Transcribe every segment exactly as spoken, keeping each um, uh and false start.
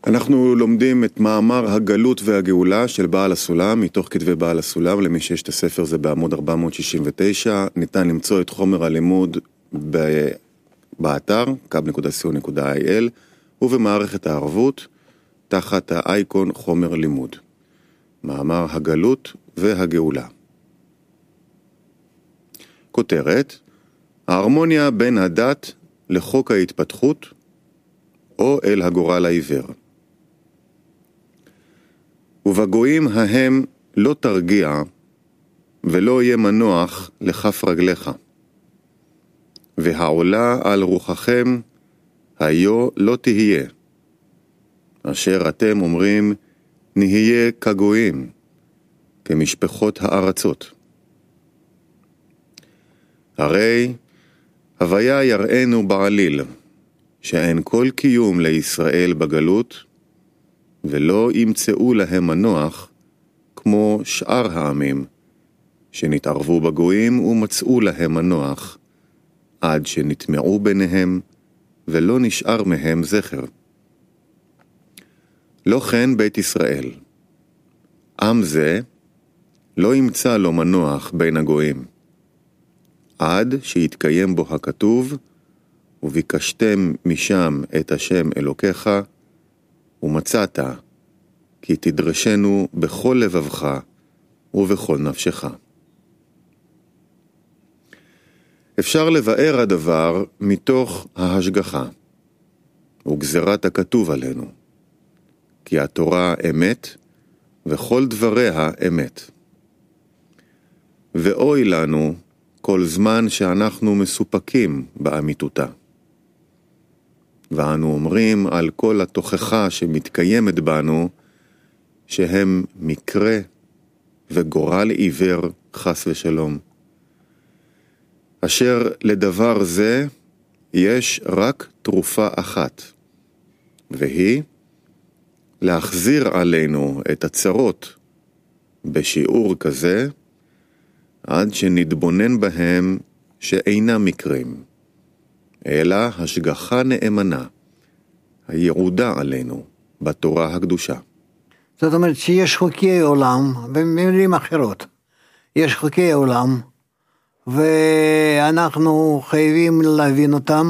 אנחנו לומדים את מאמר הגלות והגאולה של בעל הסולם, מתוך כתבי בעל הסולם. למי שיש את הספר זה בעמוד ארבע מאות שישים ותשע. ניתן למצוא את חומר הלימוד ב... באתר קאב נקודה סי או נקודה איי אל ובמערכת הערבות תחת האייקון חומר לימוד. מאמר הגלות והגאולה. כותרת: ההרמוניה בין הדת לחוק ההתפתחות או אל הגורל העיוור. ובגויים ההם לא תרגיע ולא יהיה מנוח לכף רגליך, והעולה על רוחכם היו לא תהיה, אשר אתם אומרים נהיה כגויים, כמשפחות הארצות. הרי הוויה יראינו בעליל שאין כל קיום לישראל בגלות, ולא ימצאו להם מנוח כמו שאר העמים שנתערבו בגויים ומצאו להם מנוח, עד שנטמעו ביניהם ולא נשאר מהם זכר. לא כן בית ישראל, עם זה לא ימצא לו מנוח בין הגויים, עד שיתקיים בו הכתוב, וביקשתם משם את השם אלוקיך, ומצאת, כי תדרשנו בכל לבבך ובכל נפשך. אפשר לבאר הדבר מתוך ההשגחה, וגזרת הכתוב עלינו, כי התורה אמת, וכל דבריה אמת. ואוי לנו כל זמן שאנחנו מסופקים באמיתותה. ואנו אומרים על כל התוכחה שמתקיימת בנו, שהם מקרה וגורל עיוור חס ושלום. אשר לדבר זה יש רק תרופה אחת, והיא להחזיר עלינו את הצרות בשיעור כזה, עד שנתבונן בהם שאינם מקרים, אלא השגחה נאמנה, היעודה עלינו בתורה הקדושה. זאת אומרת שיש חוקי עולם, במילים אחרות, יש חוקי עולם, ואנחנו חייבים להבין אותם,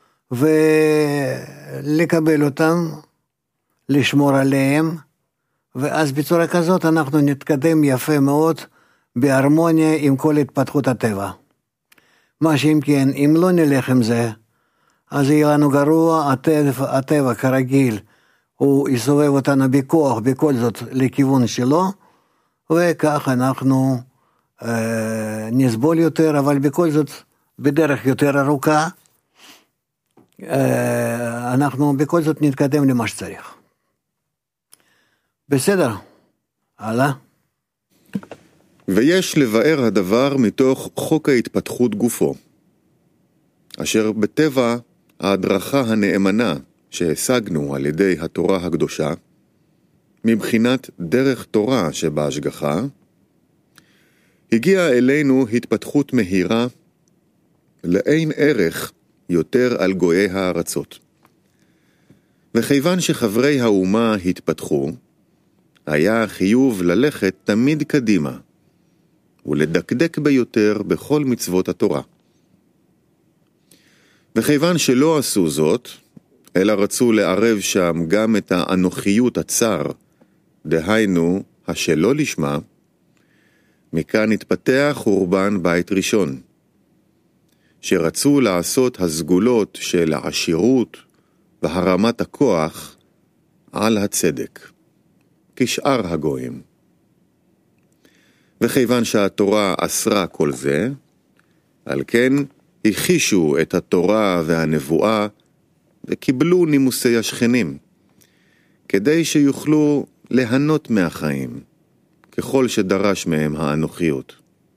ולקבל אותם, לשמור עליהם, ואז בצורה כזאת אנחנו נתקדם יפה מאוד, בהרמוניה עם כל התפתחות הטבע. מה שאם כן, אם לא נלך עם זה, אז יהיה לנו גרוע, הטבע, הטבע כרגיל, הוא יסובב אותנו בכוח, בכל זאת, לכיוון שלו, וכך אנחנו אה, נסבול יותר, אבל בכל זאת, בדרך יותר ארוכה, אה, אנחנו בכל זאת נתקדם למה שצריך. בסדר? הלאה. ויש לבאר הדבר מתוך חוק ההתפתחות גופו, אשר בטבע ההדרכה הנאמנה שהשגנו על ידי התורה הקדושה, מבחינת דרך תורה שבהשגחה, הגיעה אלינו התפתחות מהירה לאין ערך יותר על גויי הארצות. וכיוון שחברי האומה התפתחו, היה חיוב ללכת תמיד קדימה, ולדקדק ביותר בכל מצוות התורה. וכיוון שלא עשו זאת, אלא רצו לערב שם גם את האנוכיות הצר, דהיינו השלא לשמה, מכאן התפתח חורבן בית ראשון, שרצו לעשות הסגולות של העשירות והרמת הכוח על הצדק, כשאר הגויים. וכיוון שהתורה אסרה כל זה, על כן הכישו את התורה והנבואה וקיבלו נימוסי השכנים, כדי שיוכלו ליהנות מהחיים, ככל שדרש מהם האנוכיות.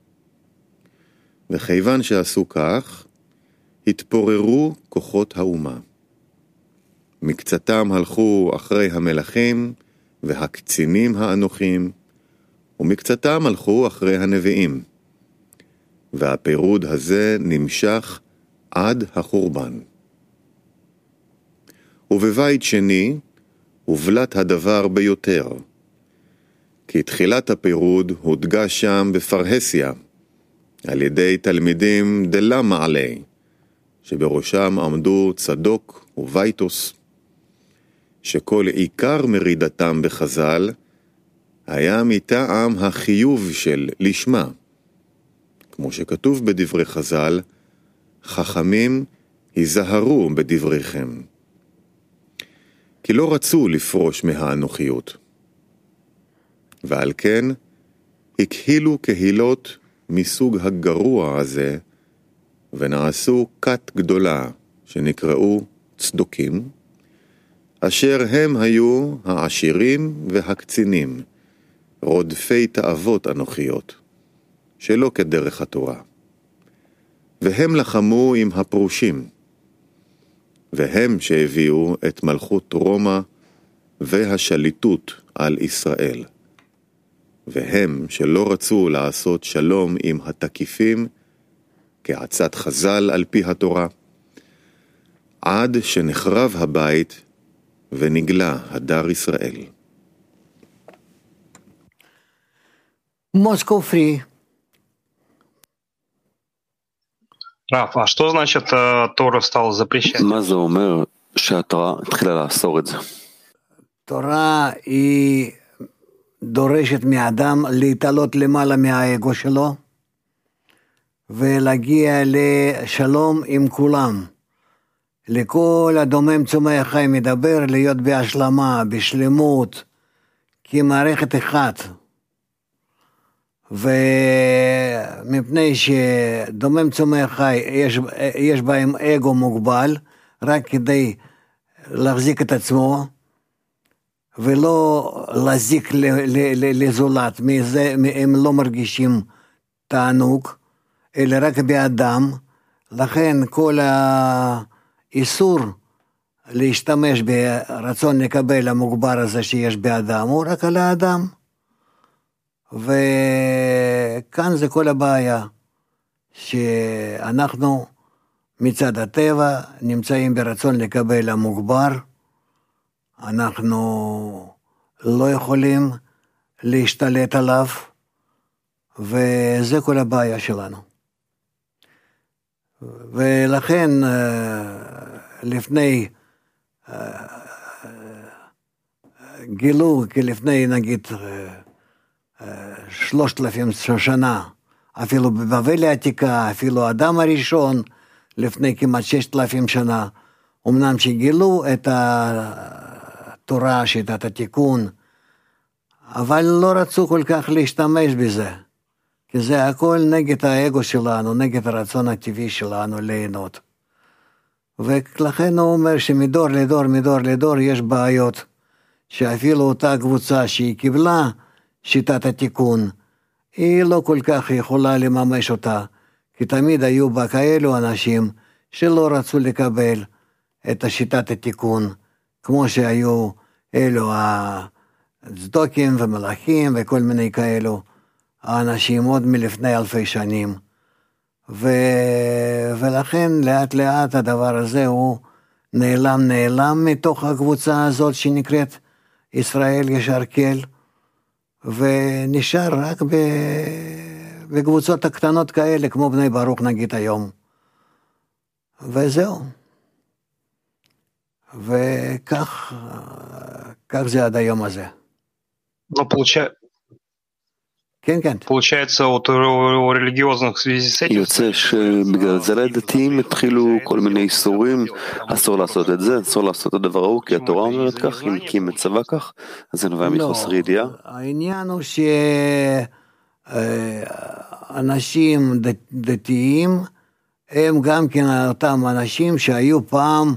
וכיוון שעשו כך, התפוררו כוחות האומה. מקצתם הלכו אחרי המלכים והקצינים האנוכים, ומקצתם הלכו אחרי הנביאים. והפירוד הזה נמשך עד החורבן. ובבית שני הובלט הדבר ביותר, כי תחילת הפירוד הודגש שם בפרהסיה, על ידי תלמידים דלה מעלי, שבראשם עמדו צדוק ובייטוס, שכל עיקר מרידתם בחז"ל היה מטעם החיוב של לשמה, כמו שכתוב בדברי חז"ל, חכמים היזהרו בדבריכם, כי לא רצו לפרוש מהאנוכיות, ועל כן הקהילו קהילות מסוג הגרוע הזה, ונעשו כת גדולה שנקראו צדוקים, אשר הם היו העשירים והקצינים, רודפי תאוות אנוכיות, שלא כדרך התורה. והם לחמו עם הפרושים, והם שהביאו את מלכות רומא והשליטות על ישראל. והם שלא רצו לעשות שלום עם התקיפים, כעצת חז"ל על פי התורה, עד שנחרב הבית ונגלה הדר ישראל. Moscow Free. Раф, а что значит Тора стала запрещать? מה זה אומר שהתורה התחילה לאסור את זה? תורה היא דורשת מאדם להתעלות למעלה מהאגו שלו, ולהגיע לשלום עם כולם. לכל הדומם צומח חי מדבר, להיות בהשלמה, בשלמות, כמערכת אחת. ומפני שדומם צומח חי, יש, יש בהם אגו מוגבל, רק כדי להחזיק את עצמו, ולא להזיק לזולת, מזה הם לא מרגישים תענוג, אלא רק באדם. לכן כל האיסור להשתמש ברצון לקבל המוגבר הזה שיש באדם, הוא רק על האדם. וכאן זה כל הבעיה, שאנחנו מצד הטבע נמצאים ברצון לקבל המוגבר, אנחנו לא יכולים להשתלט עליו, וזה כל הבעיה שלנו. ולכן לפני גילו, כי לפני נגיד שלושת אלפים שנה, אפילו בבבל העתיקה, אפילו האדם הראשון, לפני כמעט ששת אלפים שנה, אמנם שגילו את התורה, שיטת התיקון, אבל לא רצו כל כך להשתמש בזה, כי זה הכל נגד האגו שלנו, נגד הרצון הטבעי שלנו ליהנות. ולכן הוא אומר שמדור לדור, מדור לדור יש בעיות, שאפילו אותה קבוצה שהיא קיבלה שיטת התיקון, היא לא כל כך יכולה לממש אותה, כי תמיד היו בה כאלו אנשים שלא רצו לקבל את השיטת התיקון, כמו שהיו אלו הצדוקים ומלאכים וכל מיני כאלו, האנשים עוד מלפני אלפי שנים. ו... ולכן לאט לאט הדבר הזה הוא נעלם נעלם מתוך הקבוצה הזאת שנקראת ישראל ישר כל, ונשאר רק ב... בקבוצות הקטנות כאלה, כמו בני ברוך נגיד היום. וזהו. וכך, כך זה עד היום הזה. Ну, получается, כן, כן. получается, вот у религиозных в связи с этим... יוצא שבגלל זה לדתיים התחילו כל מיני איסורים, אסור לעשות את זה, אסור לעשות את הדבר ההוא, כי התורה אומרת כך, אם כי מצווה כך, אז זה נובע מחוסר ידיעה. העניין הוא שאנשים דתיים, הם גם כן אותם אנשים שהיו פעם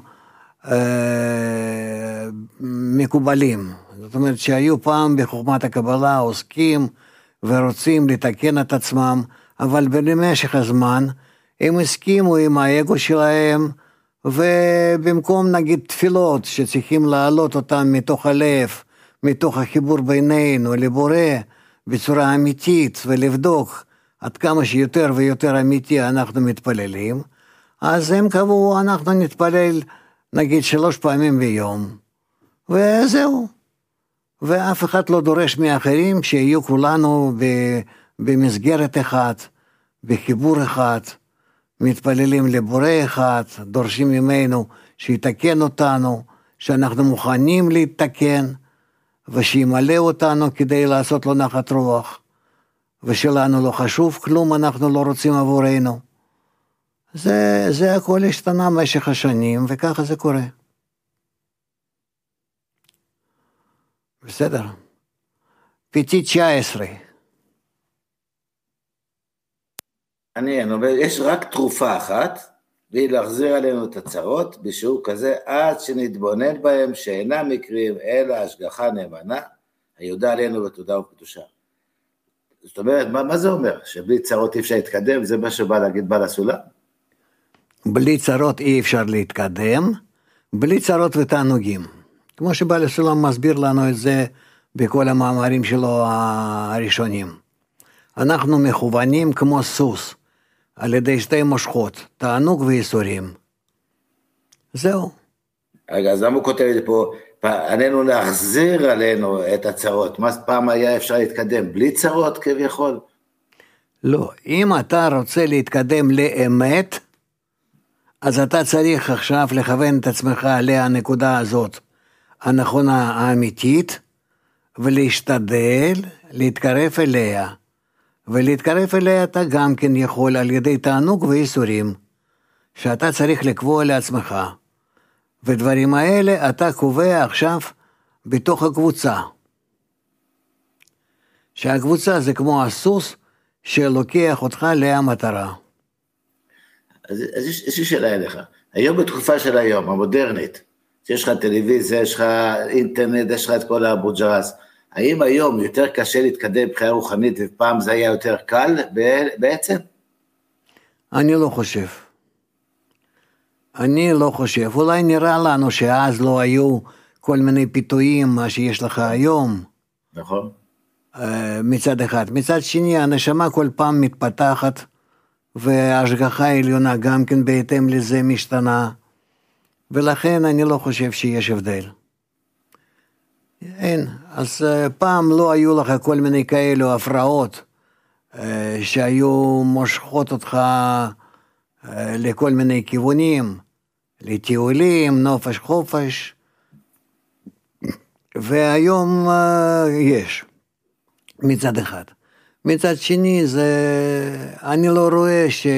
מקובלים. זאת אומרת שהיו פעם בחוכמת הקבלה עוסקים ורוצים לתקן את עצמם, אבל במשך הזמן הם הסכימו עם האגו שלהם, ובמקום נגיד תפילות שצריכים להעלות אותם מתוך הלב, מתוך החיבור בינינו לבורא בצורה אמיתית, ולבדוק עד כמה שיותר ויותר אמיתי אנחנו מתפללים, אז הם קבעו אנחנו נתפלל נגיד שלוש פעמים ביום, וזהו. ואף אחד לא דורש מאחרים שיהיו כולנו במסגרת אחת, בחיבור אחד, מתפללים לבורא אחד, דורשים ממנו שיתקן אותנו, שאנחנו מוכנים להתקן, ושימלא אותנו כדי לעשות לו נחת רוח, ושלנו לא חשוב כלום, אנחנו לא רוצים עבורנו. זה, זה הכל השתנה במשך השנים, וככה זה קורה. בסדר. פיתי תשע עשרה. מעניין, אבל יש רק תרופה אחת, והיא להחזיר עלינו את הצרות, בשיעור כזה, עד שנתבונן בהם, שאינם מקרים, אלא השגחה נאמנה, היודע עלינו בתודה ובקדושה. זאת אומרת, מה, מה זה אומר? שבלי צרות אי אפשר להתקדם, זה מה שבא להגיד בעל הסולם? בלי צרות אי אפשר להתקדם, בלי צרות ותענוגים. כמו שבעל הסולם מסביר לנו את זה בכל המאמרים שלו הראשונים. אנחנו מכוונים כמו סוס, על ידי שתי מושכות, תענוג וייסורים. זהו. רגע, אז למה הוא כותב את זה פה? עלינו להחזיר עלינו את הצרות. מה פעם היה אפשר להתקדם? בלי צרות כביכול? לא, אם אתה רוצה להתקדם לאמת, אז אתה צריך עכשיו לכוון את עצמך לנקודה הזאת, הנכונה האמיתית, ולהשתדל להתקרב אליה. ולהתקרב אליה אתה גם כן יכול על ידי תענוג וייסורים, שאתה צריך לקבוע לעצמך. ודברים האלה אתה קובע עכשיו בתוך הקבוצה. שהקבוצה זה כמו הסוס שלוקח אותך למטרה. אז, אז יש, יש לי שאלה אליך. היום בתקופה של היום, המודרנית, שיש לך טלוויזיה, יש לך אינטרנט, יש לך את כל הבוג'רס, האם היום יותר קשה להתקדם בחייה רוחנית, ופעם זה היה יותר קל בעצם? אני לא חושב. אני לא חושב. אולי נראה לנו שאז לא היו כל מיני פיתויים, מה שיש לך היום. נכון. מצד אחד. מצד שני, הנשמה כל פעם מתפתחת, וההשגחה העליונה גם כן בהתאם לזה משתנה, ולכן אני לא חושב שיש הבדל. אין, אז פעם לא היו לך כל מיני כאלו הפרעות, שהיו מושכות אותך לכל מיני כיוונים, לטיולים, נופש חופש, והיום יש, מצד אחד. מצד שני, זה, אני לא רואה ש,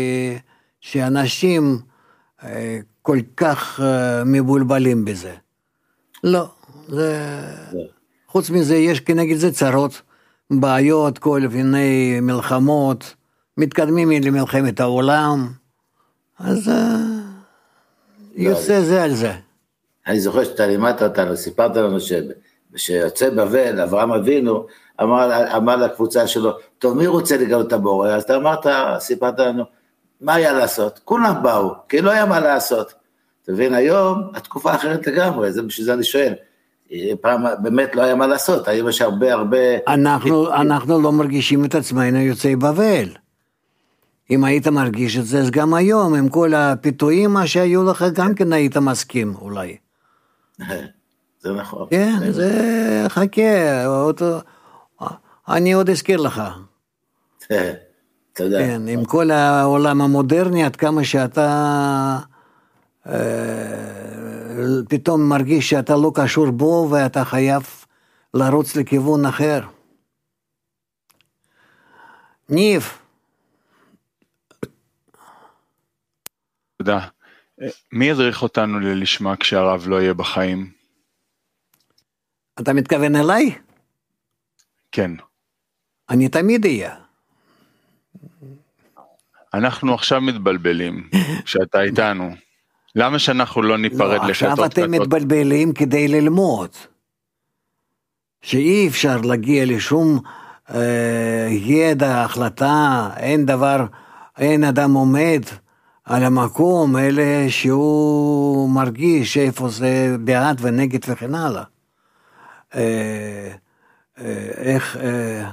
שאנשים כל כך מבולבלים בזה. לא. זה... חוץ מזה יש כנגד זה צרות, בעיות, כל מיני מלחמות, מתקדמים למלחמת העולם, אז לא, יוצא זה על זה. אני זוכר שאתה לימדת אותנו, סיפרת לנו שיוצא בבל, אברהם אבינו, אמר, אמר לקבוצה שלו, טוב, מי רוצה לגלות את הבורא? אז אתה אמרת, סיפרת לנו, מה היה לעשות? כולם באו, כי לא היה מה לעשות. תבין, היום התקופה אחרת לגמרי, זה בשביל זה אני שואל. פעם באמת לא היה מה לעשות, היום יש הרבה הרבה... אנחנו, אנחנו לא מרגישים את עצמנו יוצאי בבל. אם היית מרגיש את זה, אז גם היום, עם כל הפיתויים מה שהיו לך, גם כן היית מסכים אולי. זה נכון. כן, זה חכה, אותו... אני עוד אזכיר לך. תודה. כן, עם כל העולם המודרני, עד כמה שאתה... פתאום מרגיש שאתה לא קשור בו, ואתה חייב לרוץ לכיוון אחר. ניב. תודה. מי ידריך אותנו ללשמה כשהרב לא יהיה בחיים? אתה מתכוון אליי? כן. אני תמיד אהיה. אנחנו עכשיו מתבלבלים, כשאתה איתנו. למה שאנחנו לא ניפרד לא, לקטות? עכשיו אתם מתבלבלים כדי ללמוד. שאי אפשר להגיע לשום אה, ידע, החלטה, אין דבר, אין אדם עומד על המקום, אלה שהוא מרגיש איפה זה בעד ונגד וכן הלאה. אה, אה, איך, אה,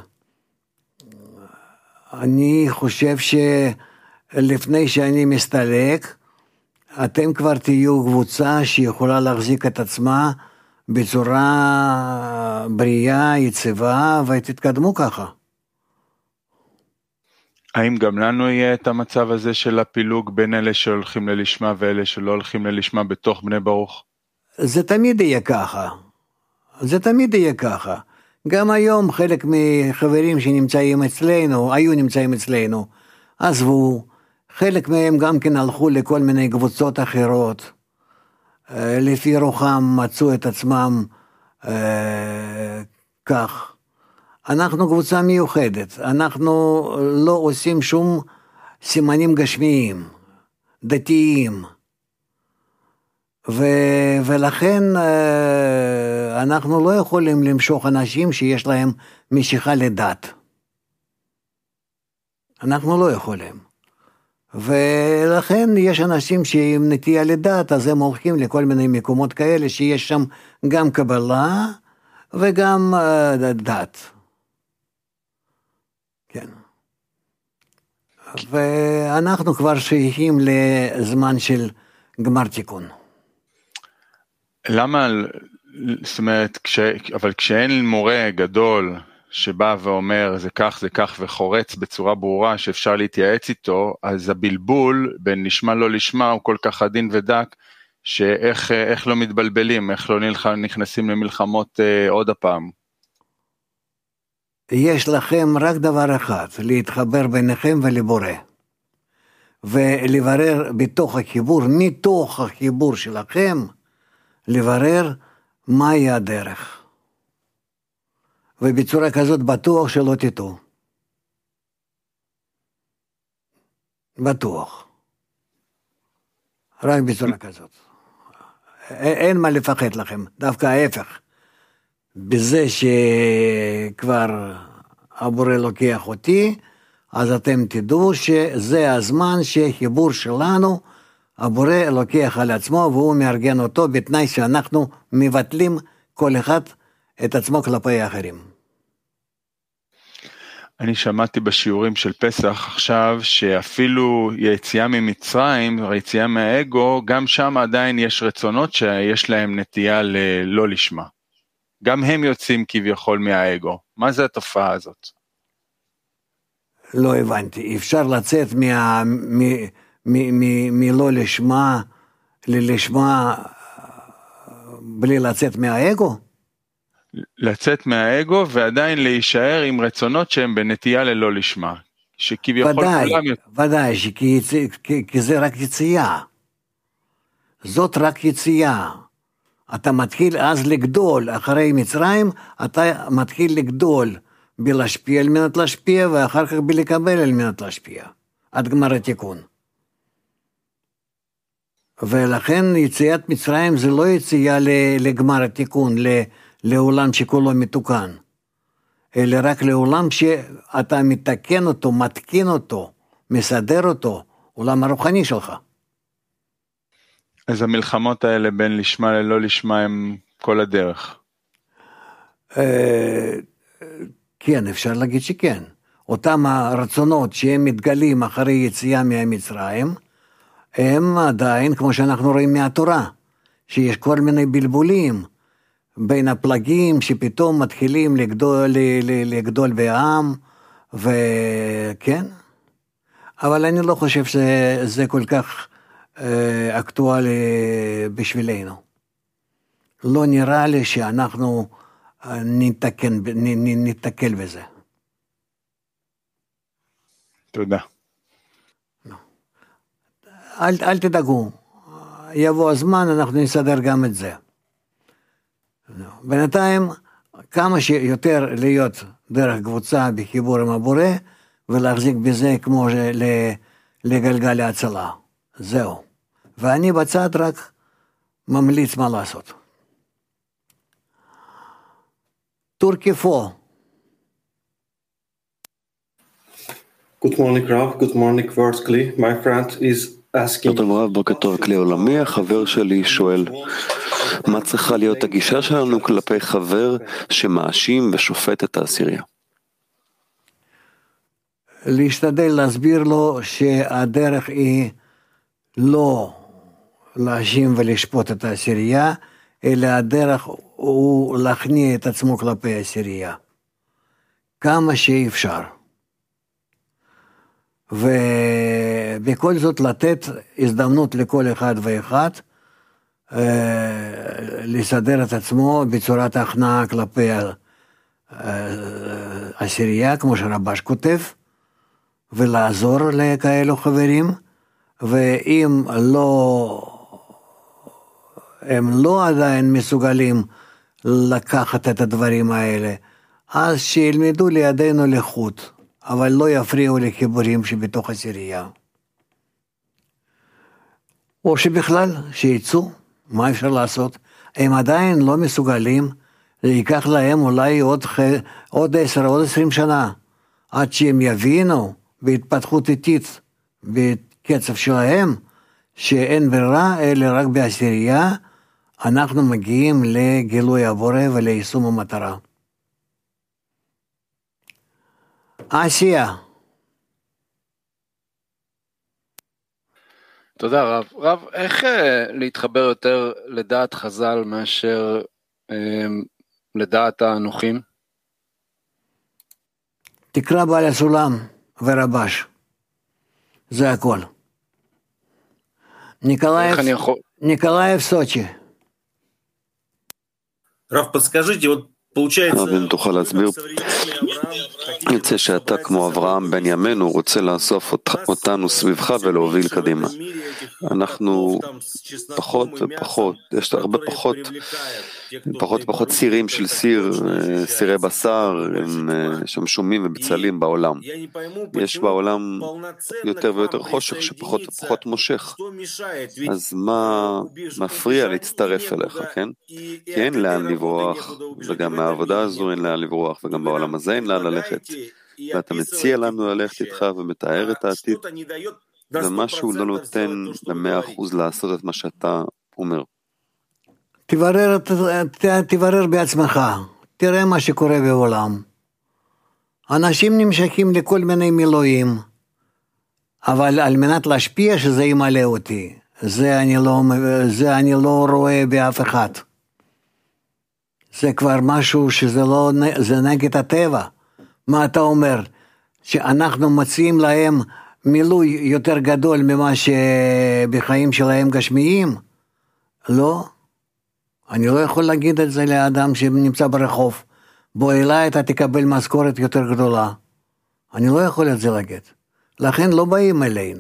אני חושב שלפני שאני מסתלק, אתם כבר תהיו קבוצה שיכולה להחזיק את עצמה בצורה בריאה, יציבה, ותתקדמו ככה. האם גם לנו יהיה את המצב הזה של הפילוג בין אלה שהולכים ללשמה ואלה שלא הולכים ללשמה בתוך בני ברוך? זה תמיד יהיה ככה. זה תמיד יהיה ככה. גם היום חלק מחברים שנמצאים אצלנו, היו נמצאים אצלנו, עזבו, חלק מהם גם כן הלכו לכל מיני קבוצות אחרות, לפי רוחם מצאו את עצמם אה, כך. אנחנו קבוצה מיוחדת, אנחנו לא עושים שום סימנים גשמיים, דתיים, ו, ולכן אה, אנחנו לא יכולים למשוך אנשים שיש להם משיכה לדת. אנחנו לא יכולים. ולכן יש אנשים שהם נטייה לדת, אז הם הולכים לכל מיני מקומות כאלה שיש שם גם קבלה וגם uh, דת. כן. ואנחנו כבר שייכים לזמן של גמר תיקון. למה, זאת אומרת, כש, אבל כשאין מורה גדול שבא ואומר זה כך זה כך וחורץ בצורה ברורה שאפשר להתייעץ איתו, אז הבלבול בין לשמה לא לשמה הוא כל כך עדין ודק, שאיך איך לא מתבלבלים, איך לא נכנסים למלחמות אה, עוד הפעם. יש לכם רק דבר אחד, להתחבר ביניכם ולבורא, ולברר בתוך החיבור, מתוך החיבור שלכם, לברר מהי הדרך. ובצורה כזאת בטוח שלא תטעו. בטוח. רק בצורה כזאת. אין מה לפחד לכם, דווקא ההפך. בזה שכבר הבורא לוקח אותי, אז אתם תדעו שזה הזמן שחיבור שלנו, הבורא לוקח על עצמו והוא מארגן אותו בתנאי שאנחנו מבטלים כל אחד את עצמו כלפי האחרים. אני שמעתי בשיעורים של פסח עכשיו שאפילו יציאה ממצרים, יציאה מהאגו, גם שם עדיין יש רצונות שיש להם נטייה ללא לשמה. גם הם יוצאים כביכול מהאגו. מה זה התופעה הזאת? לא הבנתי. אפשר לצאת מה, מ, מ, מ, מלא לשמה ללשמה בלי לצאת מהאגו? לצאת מהאגו ועדיין להישאר עם רצונות שהם בנטייה ללא לשמה. שכביכול ודאי, כולם... ודאי, שכי, כי, כי זה רק יציאה. זאת רק יציאה. אתה מתחיל אז לגדול, אחרי מצרים, אתה מתחיל לגדול בלהשפיע על מנת להשפיע, ואחר כך בלקבל על מנת להשפיע. עד גמר התיקון. ולכן יציאת מצרים זה לא יציאה לגמר התיקון, לעולם שכולו מתוקן, אלא רק לעולם שאתה מתקן אותו, מתקין אותו, מסדר אותו, עולם הרוחני שלך. אז המלחמות האלה בין לשמה ללא לשמה הם כל הדרך. כן, אפשר להגיד שכן. אותם הרצונות שהם מתגלים אחרי יציאה מהמצרים, הם עדיין, כמו שאנחנו רואים מהתורה, שיש כל מיני בלבולים, בין הפלגים שפתאום מתחילים לגדול, לגדול בעם, וכן, אבל אני לא חושב שזה כל כך אקטואלי בשבילנו. לא נראה לי שאנחנו נתקן, נתקל בזה. תודה. אל, אל תדאגו, יבוא הזמן, אנחנו נסדר גם את זה. בינתיים, כמה שיותר להיות דרך קבוצה בחיבור עם הבורא, ולהחזיק בזה כמו לגלגל ההצלה. זהו. ואני בצד רק ממליץ מה לעשות. טורקיפו. Good morning, Rav. Good morning, Worskli. My friend is asking... בוקר טוב, בוקר טוב, כלי עולמי. החבר שלי שואל, מה צריכה להיות הגישה שלנו כלפי חבר שמאשים ושופט את העשירייה? להשתדל להסביר לו שהדרך היא לא להאשים ולשפוט את העשירייה, אלא הדרך הוא להכניע את עצמו כלפי עשירייה, כמה שאפשר. ובכל זאת לתת הזדמנות לכל אחד ואחד, לסדר את עצמו בצורת ההכנעה כלפי עשירייה, כמו שרבש כותב, ולעזור לכאלו חברים, ואם לא, הם לא עדיין מסוגלים לקחת את הדברים האלה, אז שילמדו לידינו לחוט, אבל לא יפריעו לחיבורים שבתוך עשירייה. או שבכלל, שיצאו, מה אפשר לעשות? הם עדיין לא מסוגלים, ייקח להם אולי עוד, עוד עשר, עוד עשרים שנה, עד שהם יבינו בהתפתחות איטית, בקצב שלהם, שאין ברירה, אלא רק בעשירייה, אנחנו מגיעים לגילוי הבורא וליישום המטרה. עשייה. תודה רב. רב, איך אה, להתחבר יותר לדעת חז"ל מאשר אה, לדעת האנוכים? תקרא בעל הסולם ורבש. זה הכל. ניקולאייב, יכול... ניקולאייב סוצ'י. רב, подскажите, вот получается... רב, תוכל להסביר? יוצא שאתה כמו אברהם בן ימינו רוצה לאסוף אותנו סביבך ולהוביל קדימה. אנחנו פחות ופחות, יש הרבה פחות, פחות ופחות סירים של סיר, סירי בשר, שם שומים ובצלים בעולם. יש בעולם יותר ויותר חושך שפחות ופחות מושך. אז מה מפריע להצטרף אליך, כן? כי אין לאן לברוח, וגם מהעבודה הזו אין לאן לברוח, וגם בעולם הזה אין לאן ללכת. ואתה מציע לנו ללכת איתך ומתאר את העתיד, ומשהו לא נותן למאה אחוז לעשות את מה שאתה אומר. תברר, תברר בעצמך, תראה מה שקורה בעולם. אנשים נמשכים לכל מיני מילואים, אבל על מנת להשפיע שזה ימלא אותי, זה אני לא, זה אני לא רואה באף אחד. זה כבר משהו שזה לא, זה נגד הטבע. מה אתה אומר? שאנחנו מציעים להם מילוי יותר גדול ממה שבחיים שלהם גשמיים? לא. אני לא יכול להגיד את זה לאדם שנמצא ברחוב. בוא אליי, אתה תקבל משכורת יותר גדולה. אני לא יכול את זה להגיד. לכן לא באים אלינו.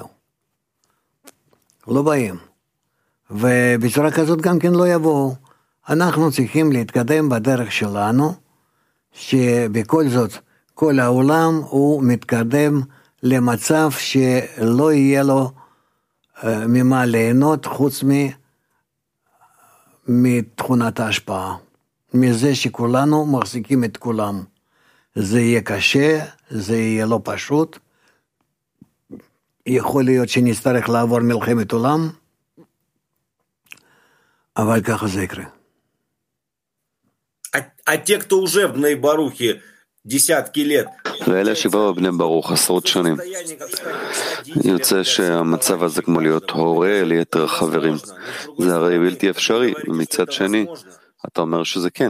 לא באים. ובצורה כזאת גם כן לא יבואו. אנחנו צריכים להתקדם בדרך שלנו, שבכל זאת, כל העולם הוא מתקדם למצב שלא יהיה לו ממה ליהנות חוץ מתכונת ההשפעה. מזה שכולנו מחזיקים את כולם. זה יהיה קשה, זה יהיה לא פשוט. יכול להיות שנצטרך לעבור מלחמת עולם, אבל ככה זה יקרה. А, а те, кто уже в Бней-Барухе десятки лет, ואלה שבאו בני ברוך עשרות שנים, יוצא שהמצב הזה כמו להיות הורה ליתר חברים, זה הרי בלתי אפשרי, ומצד שני אתה אומר שזה כן.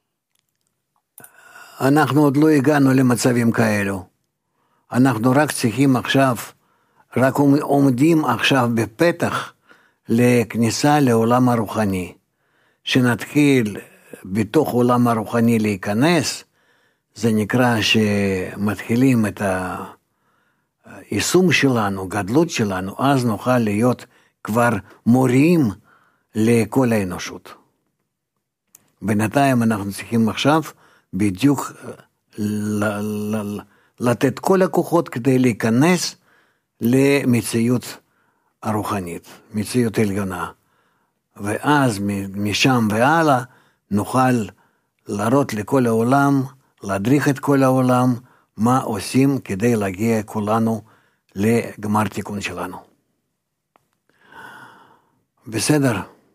אנחנו עוד לא הגענו למצבים כאלו, אנחנו רק צריכים עכשיו, רק עומדים עכשיו בפתח לכניסה לעולם הרוחני, שנתחיל בתוך עולם הרוחני להיכנס, זה נקרא שמתחילים את היישום שלנו, גדלות שלנו, אז נוכל להיות כבר מורים לכל האנושות. בינתיים אנחנו צריכים עכשיו בדיוק לתת כל הכוחות כדי להיכנס למציאות הרוחנית, מציאות עליונה. ואז משם והלאה נוכל להראות לכל העולם, להדריך את כל העולם, מה עושים כדי להגיע כולנו לגמר תיקון שלנו. בסדר.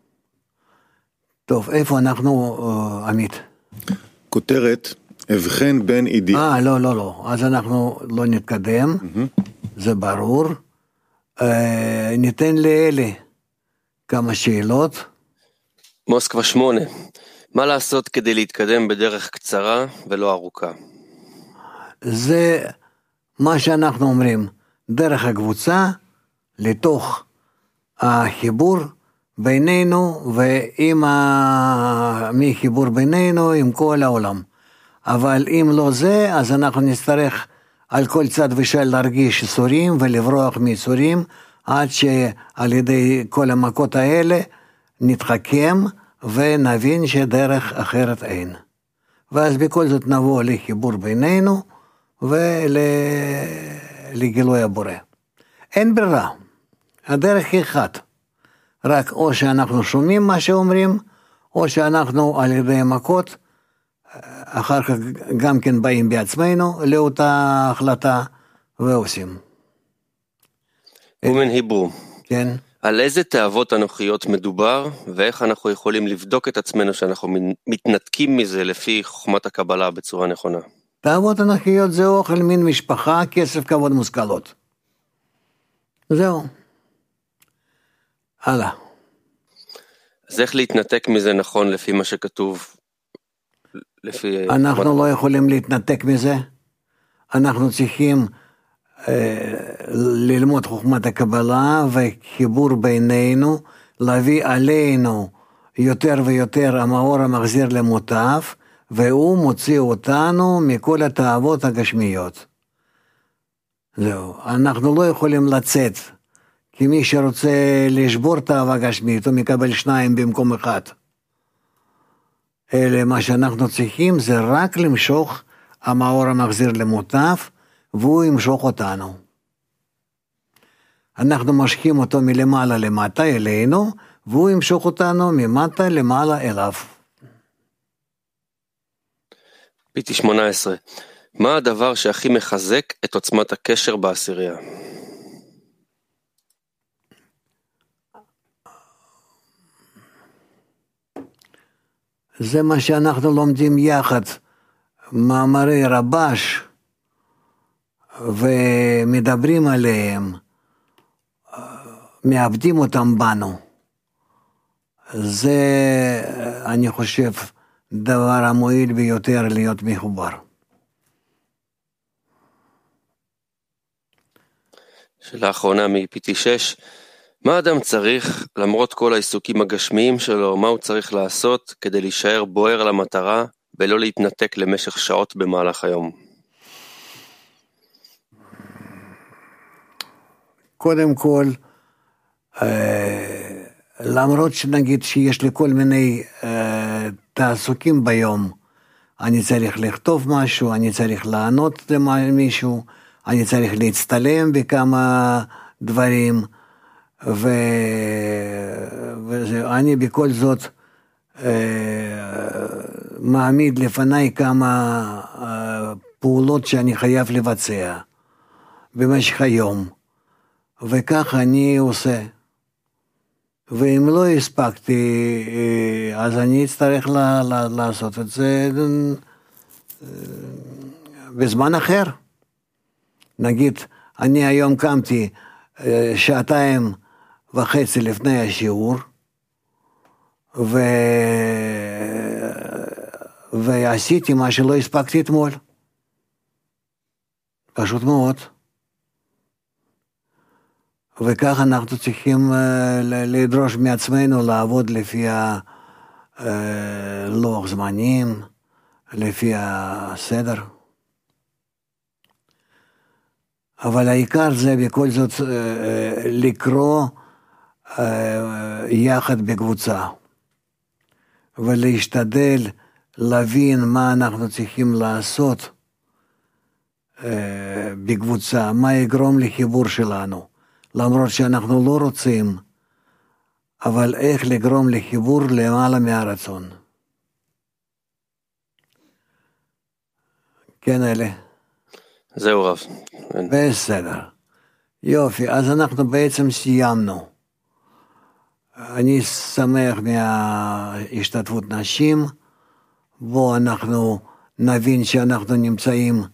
טוב, איפה אנחנו, עמית? כותרת, הבחן בין אידיאל. אה, לא, לא, לא. אז אנחנו לא נתקדם, mm-hmm. זה ברור. אה, ניתן לאלה כמה שאלות. מוסקבה שמונה. מה לעשות כדי להתקדם בדרך קצרה ולא ארוכה? זה מה שאנחנו אומרים, דרך הקבוצה לתוך החיבור בינינו ועם החיבור בינינו עם כל העולם. אבל אם לא זה, אז אנחנו נצטרך על כל צד ושל להרגיש איסורים ולברוח מאיסורים, עד שעל ידי כל המכות האלה נתחכם ונבין שדרך אחרת אין. ואז בכל זאת נבוא לחיבור בינינו ולגילוי הבורא. אין ברירה, הדרך היא אחת. רק או שאנחנו שומעים מה שאומרים, או שאנחנו על ידי מכות, אחר כך גם כן באים בעצמנו לאותה החלטה ועושים. אומן היברו. כן. על איזה תאוות אנוכיות מדובר, ואיך אנחנו יכולים לבדוק את עצמנו שאנחנו מתנתקים מזה לפי חוכמת הקבלה בצורה נכונה? תאוות אנוכיות זה אוכל מין משפחה, כסף, כבוד, מושכלות. זהו. הלאה. אז איך להתנתק מזה נכון לפי מה שכתוב? לפי... אנחנו לא יכולים להתנתק מזה. אנחנו צריכים אה, ללמוד חוכמת הקבלה וחיבור בינינו, להביא עלינו יותר ויותר המאור המחזיר למוטב, והוא מוציא אותנו מכל התאוות הגשמיות. זהו. אנחנו לא יכולים לצאת, כי מי שרוצה לשבור תאווה גשמית, הוא מקבל שניים במקום אחד. אלה מה שאנחנו צריכים זה רק למשוך המאור המחזיר למוטב, והוא ימשוך אותנו. אנחנו משכים אותו מלמעלה למטה אלינו, והוא ימשוך אותנו ממטה למעלה אליו. פיטי שמונה עשרה, מה הדבר שהכי מחזק את עוצמת הקשר בעשירייה? זה מה שאנחנו לומדים יחד, מאמרי רבש, ומדברים עליהם, מאבדים אותם בנו. זה, אני חושב, דבר המועיל ביותר להיות מחובר. שאלה האחרונה מ-פיטי שש, מה אדם צריך, למרות כל העיסוקים הגשמיים שלו, מה הוא צריך לעשות כדי להישאר בוער למטרה, ולא להתנתק למשך שעות במהלך היום? קודם כל, למרות שנגיד שיש לי כל מיני תעסוקים ביום, אני צריך לכתוב משהו, אני צריך לענות למישהו, אני צריך להצטלם בכמה דברים, ו... ואני בכל זאת מעמיד לפני כמה פעולות שאני חייב לבצע במשך היום, וכך אני עושה. ואם לא הספקתי, אז אני אצטרך ל- ל- לעשות את זה בזמן אחר. נגיד, אני היום קמתי שעתיים וחצי לפני השיעור, ו... ועשיתי מה שלא הספקתי אתמול. פשוט מאוד. וכך אנחנו צריכים לדרוש מעצמנו לעבוד לפי הלוח זמנים, לפי הסדר. אבל העיקר זה בכל זאת לקרוא יחד בקבוצה, ולהשתדל להבין מה אנחנו צריכים לעשות בקבוצה, מה יגרום לחיבור שלנו. למרות שאנחנו לא רוצים, אבל איך לגרום לחיבור למעלה מהרצון. כן, אלה. זהו רב. בסדר. יופי, אז אנחנו בעצם סיימנו. אני שמח מהשתתפות נשים, בו אנחנו נבין שאנחנו נמצאים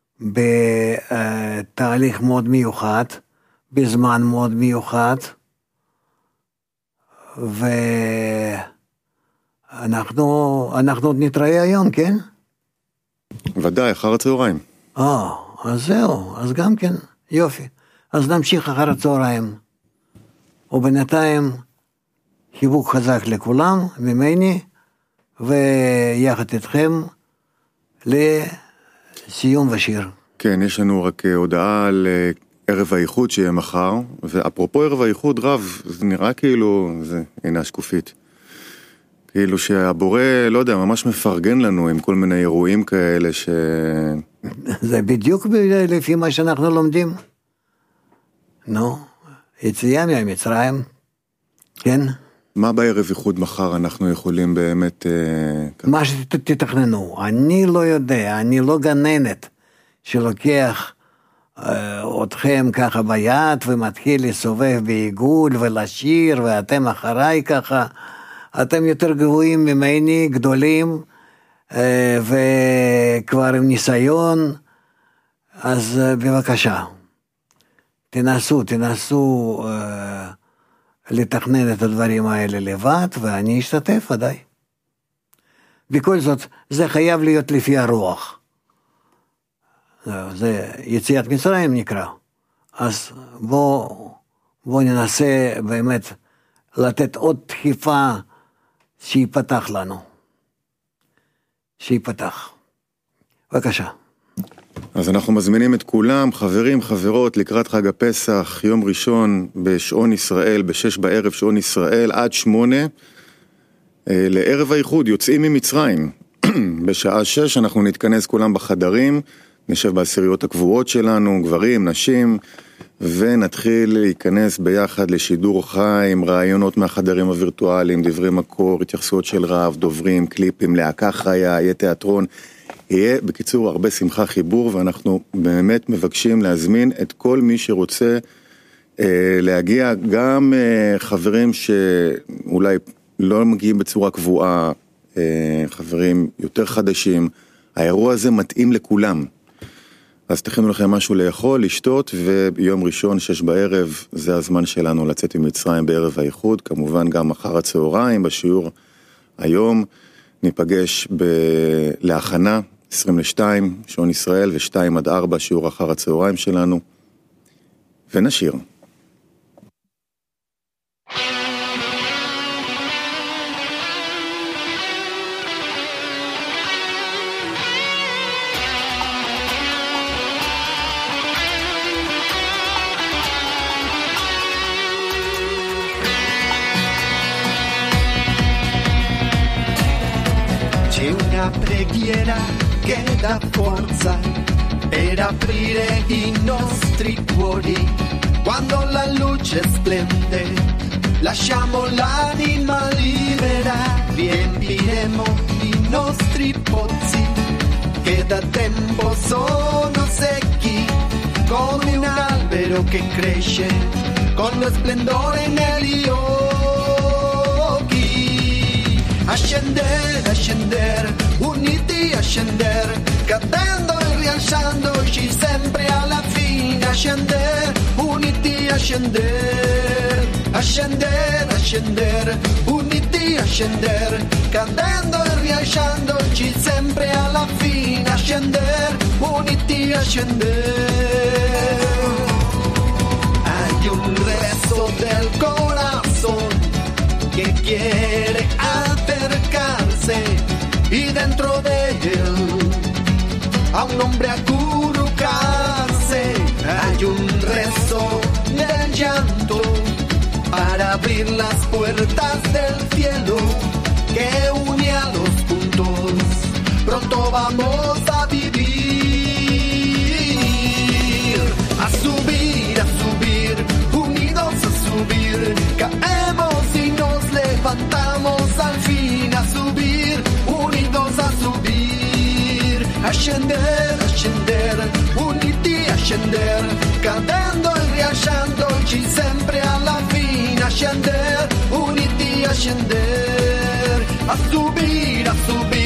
בתהליך מאוד מיוחד, בזמן מאוד מיוחד, אנחנו, אנחנו עוד נתראה היום, כן? ודאי, אחר הצהריים. אה, אז זהו, אז גם כן, יופי. אז נמשיך אחר הצהריים. ובינתיים, חיבוק חזק לכולם, ממני, ויחד איתכם, לסיום ושיר. כן, יש לנו רק הודעה על ערב האיחוד שיהיה מחר, ואפרופו ערב האיחוד רב, זה נראה כאילו, זה הנה השקופית. כאילו שהבורא, לא יודע, ממש מפרגן לנו עם כל מיני אירועים כאלה ש... זה בדיוק לפי מה שאנחנו לומדים. נו, יציאה מהמצרים, כן? מה בערב איחוד מחר אנחנו יכולים באמת... מה שתתכננו, אני לא יודע, אני לא גננת שלוקח אתכם ככה ביד ומתחיל לסובב בעיגול ולשיר ואתם אחריי ככה, אתם יותר גבוהים ממני, גדולים וכבר עם ניסיון, אז בבקשה, תנסו, תנסו לתכנן את הדברים האלה לבד, ואני אשתתף ודאי. בכל זאת, זה חייב להיות לפי הרוח. זה יציאת מצרים נקרא. אז בוא, בוא ננסה באמת לתת עוד דחיפה שיפתח לנו. שיפתח. בבקשה. אז אנחנו מזמינים את כולם, חברים, חברות, לקראת חג הפסח, יום ראשון בשעון ישראל, בשש בערב שעון ישראל, עד שמונה, לערב האיחוד, יוצאים ממצרים. בשעה שש אנחנו נתכנס כולם בחדרים, נשב בעשיריות הקבועות שלנו, גברים, נשים, ונתחיל להיכנס ביחד לשידור חי, עם רעיונות מהחדרים הווירטואליים, דברי מקור, התייחסויות של רב, דוברים, קליפים, להקה חיה, יהיה תיאטרון, יהיה בקיצור הרבה שמחה חיבור, ואנחנו באמת מבקשים להזמין את כל מי שרוצה אה, להגיע, גם אה, חברים שאולי לא מגיעים בצורה קבועה, אה, חברים יותר חדשים, האירוע הזה מתאים לכולם. אז תכינו לכם משהו לאכול, לשתות, וביום ראשון, שש בערב, זה הזמן שלנו לצאת ממצרים בערב האיחוד, כמובן גם אחר הצהריים, בשיעור היום, ניפגש ב... להכנה, עשרים לשתיים, שעון ישראל, ו-שתיים עד ארבע, שיעור אחר הצהריים שלנו, ונשיר. Preghiera che dà forza per aprire i nostri cuori. Quando la luce splende, lasciamo l'anima libera, riempiremo i nostri pozzi che da tempo sono secchi, come un albero che cresce con lo splendore negli occhi. Ascendere, ascendere, uniti a scendere, cadendo e rialzandoci sempre alla fine. Ascendere, uniti a scendere, ascendere, ascendere, uniti a scendere, cadendo e rialzandoci sempre alla fine. Ascendere, uniti a scendere. Hay un rezo del corazón que quiere acercarse y dentro de él a un hombre acurrucarse. Hay un rezo del llanto para abrir las puertas del cielo que une a los puntos. Pronto vamos a vivir, a subir, a subir, unidos a subir. Caemos y nos levantamos al fin, a subir, unidos a subir. Ascender, ascender, uniti a scendere, cadendo e rialzandoci sempre alla fine. Ascender, uniti a scendere, a subir, a subir.